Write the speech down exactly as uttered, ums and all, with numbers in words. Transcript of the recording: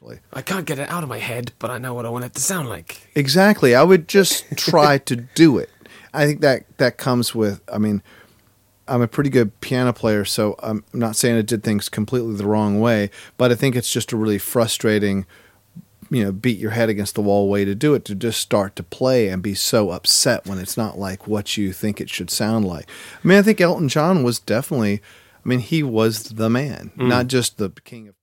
actually. I can't get it out of my head, but I know what I want it to sound like. Exactly. I would just try to do it. I think that that comes with, I mean, I'm a pretty good piano player, so I'm not saying I did things completely the wrong way, but I think it's just a really frustrating, you know, beat your head against the wall way to do it, to just start to play and be so upset when it's not like what you think it should sound like. I mean, I think Elton John was definitely, I mean, he was the man, mm. not just the king of